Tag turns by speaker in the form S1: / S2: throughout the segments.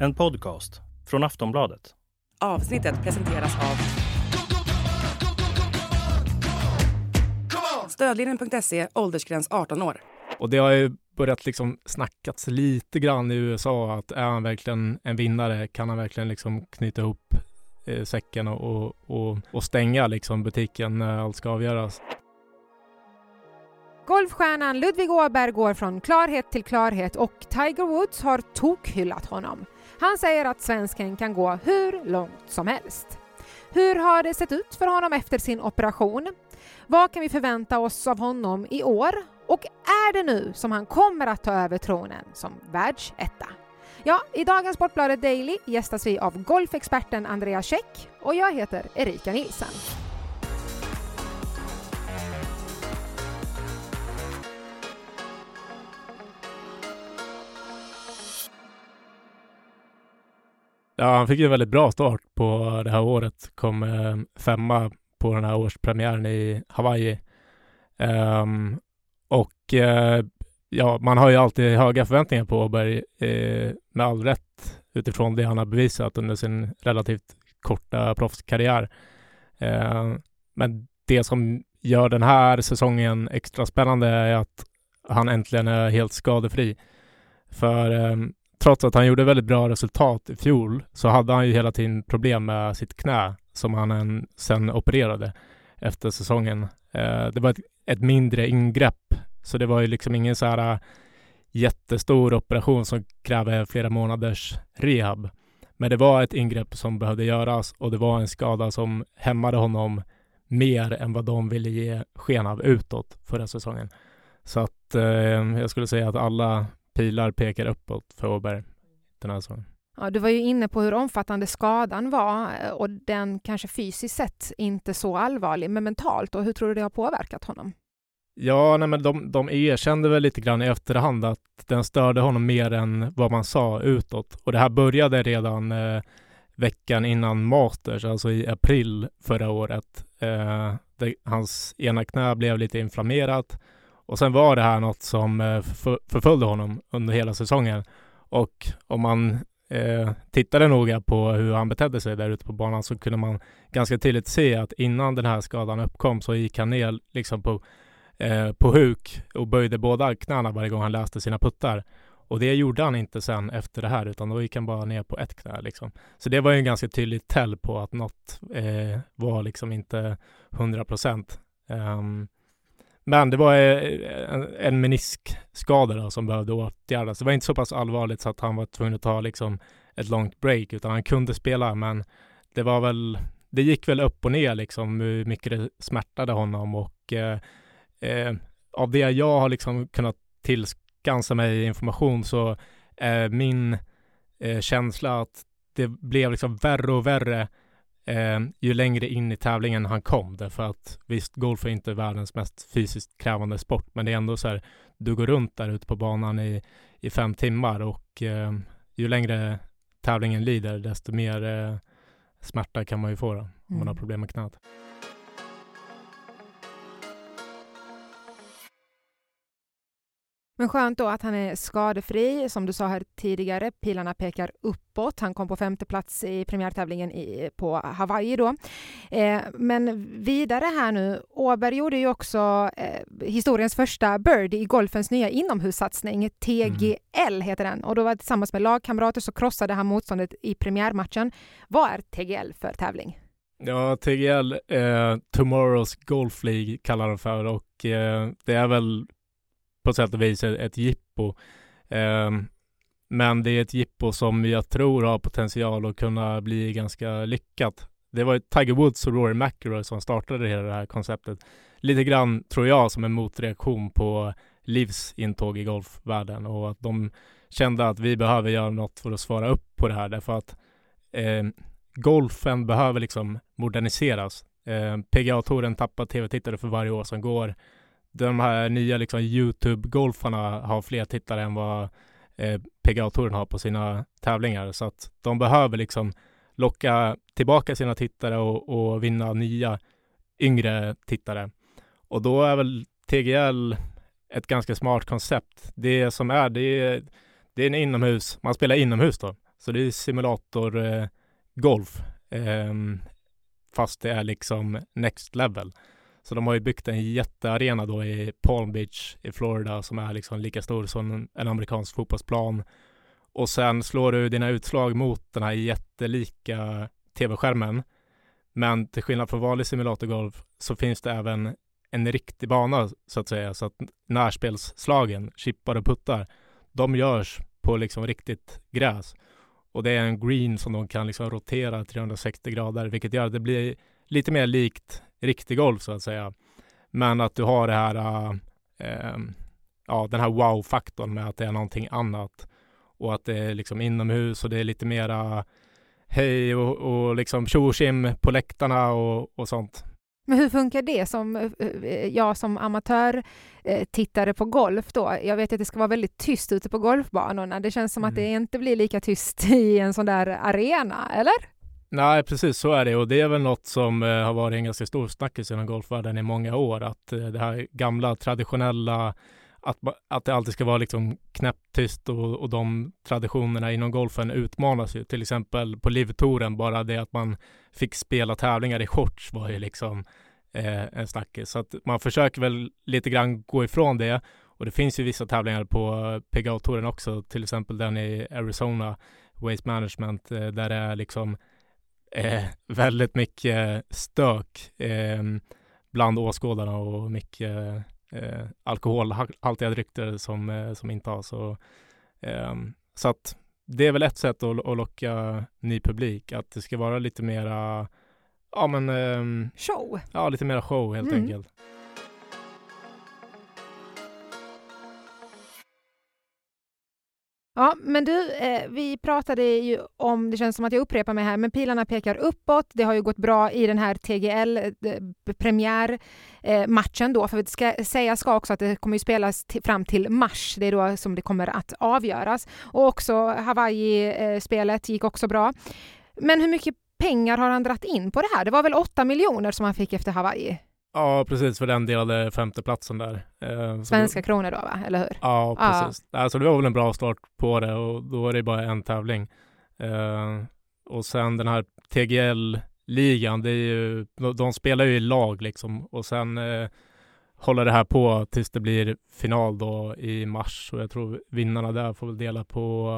S1: En podcast från Aftonbladet.
S2: Avsnittet presenteras av Stödlinjen.se, åldersgräns 18 år.
S3: Och det har ju börjat liksom snackats lite grann i USA att är han verkligen en vinnare? Kan han verkligen liksom knyta ihop säcken och stänga liksom butiken när allt ska avgöras?
S4: Golfstjärnan Ludvig Åberg går från klarhet till klarhet och Tiger Woods har tokhyllat honom. Han säger att svensken kan gå hur långt som helst. Hur har det sett ut för honom efter sin operation? Vad kan vi förvänta oss av honom i år? Och är det nu som han kommer att ta över tronen som världsetta? Ja, i dagens Sportbladet Daily gästas vi av golfexperten Andreas Käck och jag heter Erika Nilsson.
S3: Ja, han fick ju en väldigt bra start på det här året. Kom femma på den här årspremiären i Hawaii. Ja, man har ju alltid höga förväntningar på Åberg med all rätt utifrån det han har bevisat under sin relativt korta proffskarriär. Men det som gör den här säsongen extra spännande är att han äntligen är helt skadefri. För trots att han gjorde väldigt bra resultat i fjol så hade han ju hela tiden problem med sitt knä som han sen opererade efter säsongen. Det var ett mindre ingrepp så det var ju liksom ingen så här jättestor operation som krävde flera månaders rehab. Men det var ett ingrepp som behövde göras och det var en skada som hämmade honom mer än vad de ville ge sken av utåt förra säsongen. Så att jag skulle säga att alla pilar pekar uppåt för Åberg den här säsongen.
S4: Ja, du var ju inne på hur omfattande skadan var och den kanske fysiskt sett inte så allvarlig men mentalt. Och hur tror du det har påverkat honom?
S3: Ja, nej, men de erkände väl lite grann i efterhand att den störde honom mer än vad man sa utåt. Och det här började redan veckan innan Masters, alltså i april förra året. Hans ena knä blev lite inflammerat. Och sen var det här något som förföljde honom under hela säsongen. Och om man tittade noga på hur han betedde sig där ute på banan så kunde man ganska tydligt se att innan den här skadan uppkom så gick han ner liksom på huk och böjde båda knäna varje gång han läste sina puttar. Och det gjorde han inte sen efter det här utan då gick han bara ner på ett knä liksom. Så det var ju en ganska tydlig tell på att något var liksom inte 100%. Men det var en meniskskada då, som behövde åtgärdas. Det var inte så pass allvarligt så att han var tvungen att ta liksom ett långt break utan han kunde spela men det gick väl upp och ner liksom hur mycket det smärtade honom och av det jag har liksom kunnat tillskansa mig information så är min känsla att det blev liksom värre och värre ju längre in i tävlingen han kom. Därför att visst, golf är inte världens mest fysiskt krävande sport men det är ändå så här, du går runt där ute på banan i 5 timmar och ju längre tävlingen lider desto mer smärta kan man ju få då, om man har problem med knät.
S4: Men skönt då att han är skadefri. Som du sa här tidigare, pilarna pekar uppåt. Han kom på 5:e plats i premiärtävlingen på Hawaii då. Men vidare här nu. Åberg gjorde ju också historiens första birdie i golfens nya inomhussatsning. TGL heter den. Och då var det tillsammans med lagkamrater så krossade han motståndet i premiärmatchen. Vad är TGL för tävling?
S3: Ja, TGL Tomorrow's Golf League kallar de för och det är väl på sätt och vis ett jippo. Men det är ett jippo som jag tror har potential att kunna bli ganska lyckat. Det var Tiger Woods och Rory McIlroy som startade hela det här konceptet. Lite grann tror jag som en motreaktion på Livs intåg i golfvärlden och att de kände att vi behöver göra något för att svara upp på det här därför att golfen behöver liksom moderniseras. PGA-touren tappar tv-tittare för varje år som går. De här nya liksom YouTube-golfarna har fler tittare än vad PGA-touren har på sina tävlingar. Så att de behöver liksom locka tillbaka sina tittare och vinna nya yngre tittare. Och då är väl TGL ett ganska smart koncept. Det som är, det är en inomhus. Man spelar inomhus då. Så det är simulator golf. Fast det är liksom next level. Så de har ju byggt en jättearena då i Palm Beach i Florida som är liksom lika stor som en amerikansk fotbollsplan. Och sen slår du dina utslag mot den här jättelika tv-skärmen. Men till skillnad från vanlig simulatorgolf så finns det även en riktig bana så att säga. Så att närspelsslagen, chippar och puttar, de görs på liksom riktigt gräs. Och det är en green som de kan liksom rotera 360 grader, vilket gör att det blir lite mer likt riktig golf så att säga. Men att du har det här, den här wow-faktorn med att det är någonting annat. Och att det är liksom inomhus och det är lite mera hej och liksom tjo och tjim på läktarna och sånt.
S4: Men hur funkar det som jag som amatör tittare på golf då? Jag vet att det ska vara väldigt tyst ute på golfbanorna. Det känns som att det inte blir lika tyst i en sån där arena, eller?
S3: Nej, precis så är det. Och det är väl något som har varit en ganska stor snackis inom golfvärlden i många år. Att det här gamla traditionella, att det alltid ska vara liksom knäpptyst och de traditionerna inom golfen utmanas ju. Till exempel på LIV-touren, bara det att man fick spela tävlingar i shorts var ju liksom en snackis. Så att man försöker väl lite grann gå ifrån det. Och det finns ju vissa tävlingar på PGA-touren också, till exempel den i Arizona, Waste Management, där det är liksom väldigt mycket stök bland åskådarna och mycket alkoholhaltiga drycker som inte har så att det är väl ett sätt att locka ny publik, att det ska vara lite mera
S4: show.
S3: Ja, lite mera show helt enkelt.
S4: Ja, men du, vi pratade ju om, det känns som att jag upprepar mig här, men pilarna pekar uppåt. Det har ju gått bra i den här TGL-premiärmatchen då, för vi ska också att det kommer ju spelas fram till mars. Det är då som det kommer att avgöras. Och också Hawaii-spelet gick också bra. Men hur mycket pengar har han dratt in på det här? Det var väl 8 miljoner som han fick efter Hawaii?
S3: Ja, precis, för den delade femteplatsen där.
S4: Svenska kronor då, va? Eller hur?
S3: Ja, precis. Ja. Alltså det var väl en bra start på det och då är det bara en tävling. Och sen den här TGL-ligan, det är ju, de spelar ju i lag liksom. Och sen håller det här på tills det blir final då i mars. Och jag tror vinnarna där får väl dela på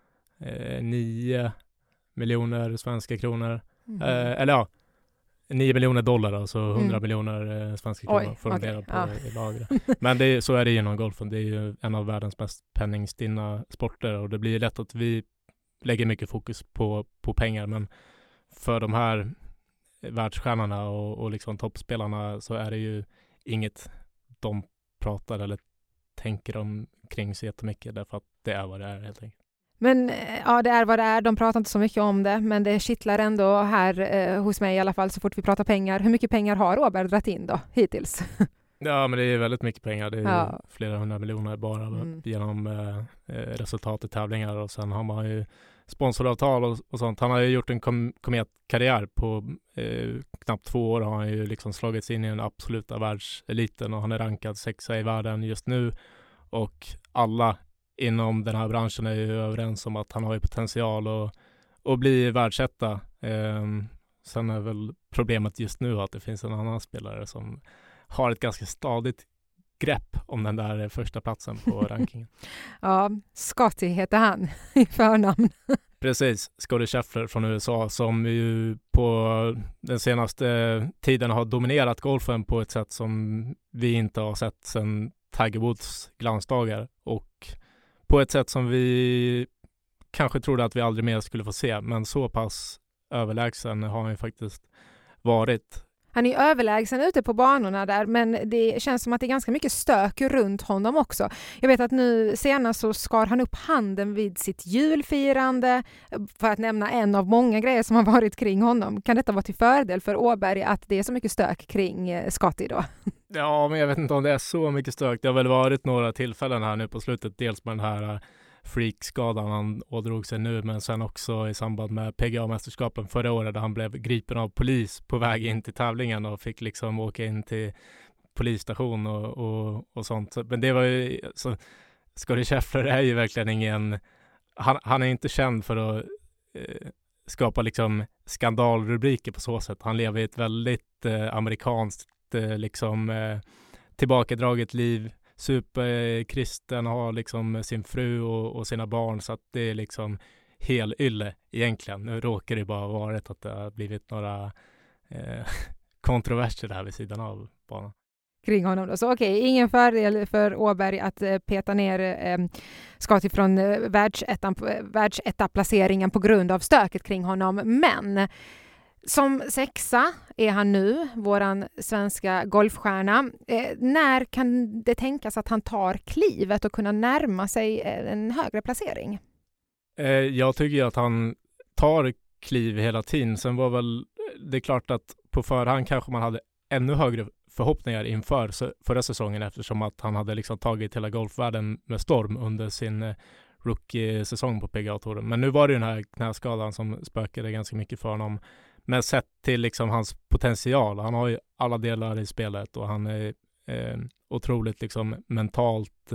S3: 9 miljoner svenska kronor. Eller ja, 9 miljoner dollar, alltså 100 miljoner svenska kronor får de dela på i lager. Men så är det inom golfen. Det är ju en av världens mest penningstinna sporter och det blir lätt att vi lägger mycket fokus på pengar, men för de här världsstjärnorna och liksom toppspelarna så är det ju inget de pratar eller tänker omkring sig jättemycket, därför att det är vad det är helt enkelt.
S4: Men ja, det är vad det är. De pratar inte så mycket om det, men det kittlar ändå här hos mig i alla fall så fort vi pratar pengar. Hur mycket pengar har Åberg dragit in då hittills?
S3: Ja, men det är väldigt mycket pengar. Det är flera 100 miljoner bara genom resultat i tävlingar, och sen har man ju sponsoravtal och sånt. Han har ju gjort en kometkarriär på knappt 2 år. Har han ju liksom slagits in i den absoluta världseliten och han är rankad 6 i världen just nu, och alla inom den här branschen är ju överens om att han har ju potential att bli världsetta. Sen är väl problemet just nu att det finns en annan spelare som har ett ganska stadigt grepp om den där första platsen på rankingen.
S4: Ja, Scotty heter han i förnamn.
S3: Precis, Scotty Scheffler från USA, som ju på den senaste tiden har dominerat golfen på ett sätt som vi inte har sett sedan Tiger Woods glansdagar, och på ett sätt som vi kanske trodde att vi aldrig mer skulle få se, men så pass överlägsen har han ju faktiskt varit.
S4: Han är överlägsen ute på banorna där, men det känns som att det är ganska mycket stök runt honom också. Jag vet att nu senast så skar han upp handen vid sitt julfirande, för att nämna en av många grejer som har varit kring honom. Kan detta vara till fördel för Åberg att det är så mycket stök kring Scotty då?
S3: Ja, men jag vet inte om det är så mycket stök. Det har väl varit några tillfällen här nu på slutet, dels med den här freakskadan han ådrog sig nu, men sen också i samband med PGA-mästerskapen förra året, där han blev gripen av polis på väg in till tävlingen och fick liksom åka in till polisstation och sånt. Men det var ju så, Scotty Scheffler är ju verkligen ingen han är inte känd för att skapa liksom skandalrubriker på så sätt. Han lever i ett väldigt amerikanskt liksom tillbakadraget liv, superkristen, har liksom sin fru och sina barn, så att det är liksom helylle egentligen. Nu råkar det bara vara att det har blivit några kontroverser där vid sidan av banan.
S4: Kring honom då. Så okej, ingen fördel för Åberg att peta ner Scotty från världsetaplaceringen på grund av stöket kring honom. Men som 6:a är han nu, våran svenska golfstjärna. När kan det tänkas att han tar klivet och kunna närma sig en högre placering?
S3: Jag tycker att han tar kliv hela tiden. Sen var väl det är klart att på förhand kanske man hade ännu högre förhoppningar inför förra säsongen, eftersom att han hade liksom tagit hela golfvärlden med storm under sin rookie-säsong på PGA-touren. Men nu var det den här knäskadan som spökade ganska mycket för honom. Men sett till liksom hans potential, han har ju alla delar i spelet och han är otroligt liksom mentalt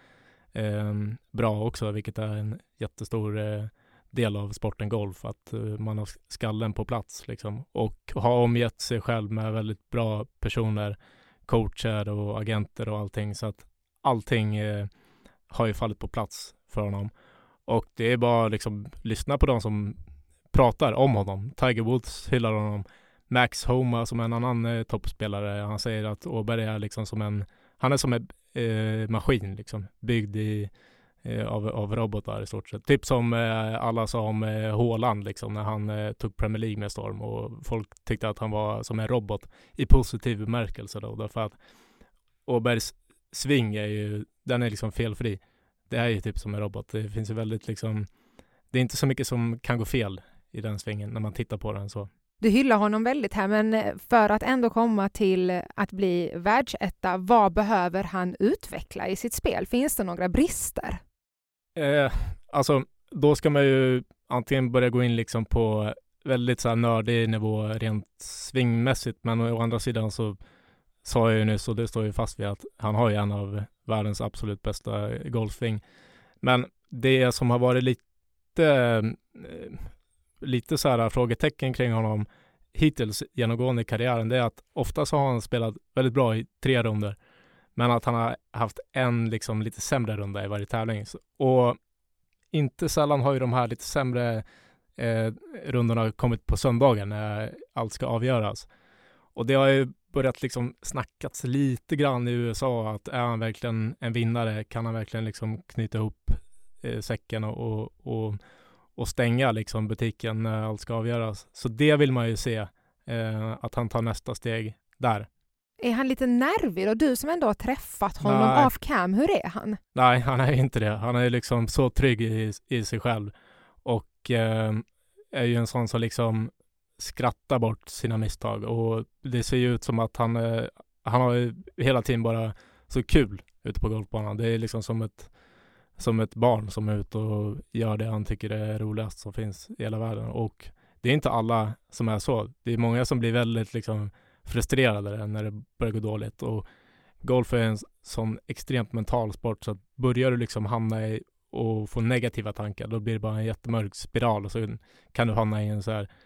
S3: bra också, vilket är en jättestor del av sporten golf, att man har skallen på plats liksom, och har omgett sig själv med väldigt bra personer, coacher och agenter och allting, så att allting har ju fallit på plats för honom. Och det är bara liksom lyssna på de som pratar om honom. Tiger Woods hyllar honom, Max Homa som en annan toppspelare, han säger att Åberg är liksom som han är som en maskin liksom, byggd av robotar i stort sett. Typ som alla sa om Haaland liksom, när han tog Premier League med storm, och folk tyckte att han var som en robot i positiv bemärkelse då, därför att Åbergs sving den är liksom felfri. Det är ju typ som en robot. Det finns ju väldigt liksom, det är inte så mycket som kan gå fel i den svingen när man tittar på den så.
S4: Du hyllar honom väldigt här, men för att ändå komma till att bli världsetta, vad behöver han utveckla i sitt spel? Finns det några brister?
S3: Alltså, då ska man ju antingen börja gå in liksom på väldigt så här nördig nivå rent svingmässigt, men å andra sidan så sa jag ju nyss, och det står ju fast vid, att han har ju en av världens absolut bästa golfsving. Men det som har varit lite så här frågetecken kring honom hittills genomgående i karriären, det är att ofta så har han spelat väldigt bra i 3 runder, men att han har haft en liksom lite sämre runda i varje tävling. Och inte sällan har ju de här lite sämre rundorna kommit på söndagen när allt ska avgöras. Och det har ju börjat liksom snackats lite grann i USA, att är han verkligen en vinnare? Kan han verkligen liksom knyta ihop säcken och stänga liksom butiken när allt ska avgöras? Så det vill man ju se, att han tar nästa steg där.
S4: Är han lite nervig och du som ändå har träffat honom off cam, hur är han?
S3: Nej, han är inte det. Han är liksom så trygg i sig själv, och är ju en sån som liksom skrattar bort sina misstag, och det ser ju ut som att han har hela tiden bara så kul ute på golfbanan. Det är liksom som ett barn som är ute och gör det han tycker är roligast som finns i hela världen, och det är inte alla som är så. Det är många som blir väldigt liksom frustrerade när det börjar gå dåligt, och golf är en sån extremt mental sport, så att börjar du liksom hamna i och få negativa tankar, då blir det bara en jättemörk spiral, och så kan du hamna i en så här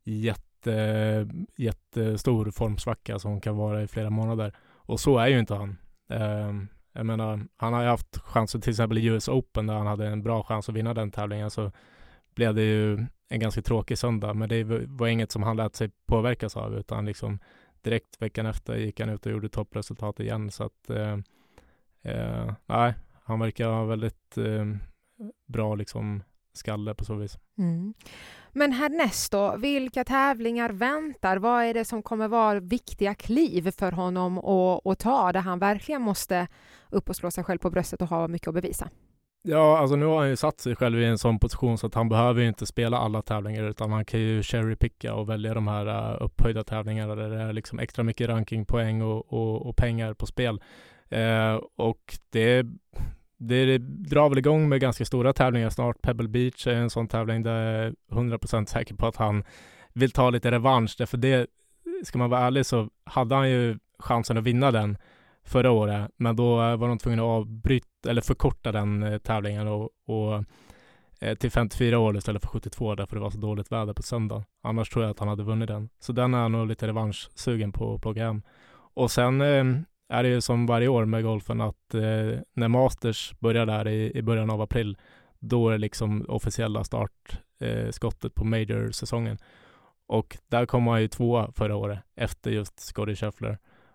S3: jättestor formsvacka som kan vara i flera månader, och så är ju inte han. Jag menar, han har ju haft chanser till exempel i US Open, där han hade en bra chans att vinna den tävlingen, så blev det ju en ganska tråkig söndag, men det var inget som han lät sig påverkas av, utan liksom direkt veckan efter gick han ut och gjorde toppresultat igen, så att nej, han verkar ha väldigt bra liksom skalle på så vis.
S4: Mm. Men härnäst då, vilka tävlingar väntar? Vad är det som kommer vara viktiga kliv för honom att ta, där han verkligen måste upp och slå sig själv på bröstet och ha mycket att bevisa?
S3: Ja, alltså nu har han ju satt sig själv i en sån position så att han behöver ju inte spela alla tävlingar, utan han kan ju cherrypicka och välja de här upphöjda tävlingarna där det är liksom extra mycket rankingpoäng och pengar på spel. Och det drar väl igång med ganska stora tävlingar snart. Pebble Beach är en sån tävling där jag är 100% säker på att han vill ta lite revansch. Därför det, ska man vara ärlig, så hade han ju chansen att vinna den förra året, men då var de tvungna att avbryta eller förkorta den tävlingen och till 54 år istället för 72 därför det var så dåligt väder på söndag. Annars tror jag att han hade vunnit den. Så den är nog lite revanschsugen på att plocka hem. Och sen är det ju som varje år med golfen att när Masters börjar där i början av april, då är det liksom officiella startskottet på Major-säsongen. Och där kom han ju 2 förra året efter just Scottie Scheffler.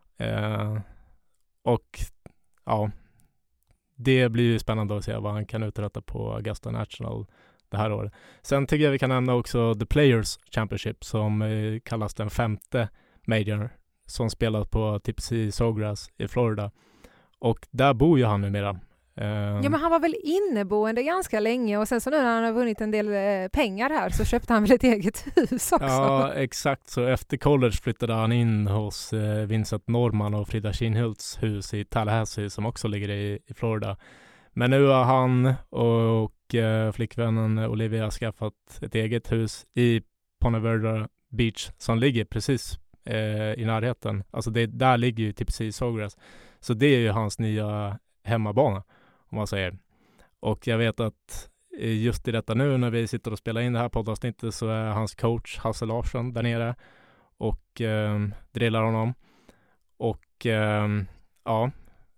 S3: Och ja, det blir ju spännande att se vad han kan uträtta på Augusta National det här året. Sen tycker jag vi kan nämna också The Players Championship som kallas den 5:e Major som spelas på TPC Sawgrass i Florida. Och där bor ju han numera.
S4: Ja, men han var väl inneboende ganska länge och sen så nu när han har vunnit en del pengar här så köpte han väl ett eget hus också.
S3: Ja, exakt. Så efter college flyttade han in hos Vincent Norman och Frida Kinhults hus i Tallahassee som också ligger i Florida. Men nu har han och flickvännen Olivia skaffat ett eget hus i Ponte Vedra Beach som ligger precis i närheten. Alltså där ligger ju TPC Sawgrass. Så det är ju hans nya hemmabana om man säger. Och jag vet att just i detta nu när vi sitter och spelar in det här poddavsnittet så är hans coach Hasse Larsson där nere och drillar honom. Och ja,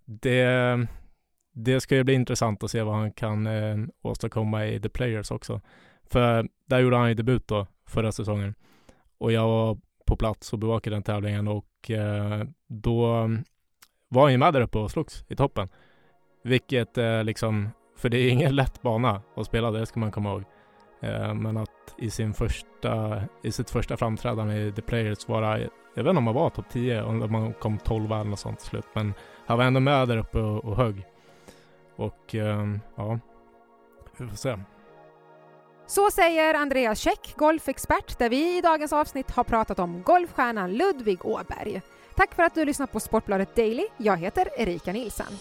S3: det ska ju bli intressant att se vad han kan åstadkomma i The Players också. För där gjorde han ju debut då förra säsongen. Och jag var på plats och bevakade den tävlingen och då var han ju med där uppe och slogs i toppen. Vilket liksom, för det är ingen lätt bana att spela, det ska man komma ihåg. Men att i sitt första framträdande i The Players var jag vet inte om man var topp 10, om man kom 12 eller något sånt till slut. Men han var ändå med där uppe och högg. Och ja, vi får se.
S4: Så säger Andreas Käck, golfexpert, där vi i dagens avsnitt har pratat om golfstjärnan Ludvig Åberg. Tack för att du lyssnar på Sportbladet Daily. Jag heter Erika Nilsen.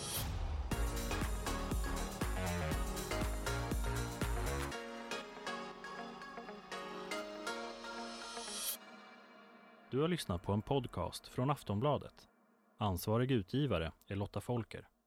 S1: Du har lyssnat på en podcast från Aftonbladet. Ansvarig utgivare är Lotta Folker.